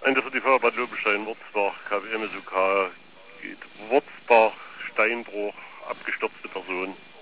Ende für die Firma Bad Lobenstein, Wurzbach, KWM SUK, geht Wurzbach, Steinbruch, abgestürzte Person.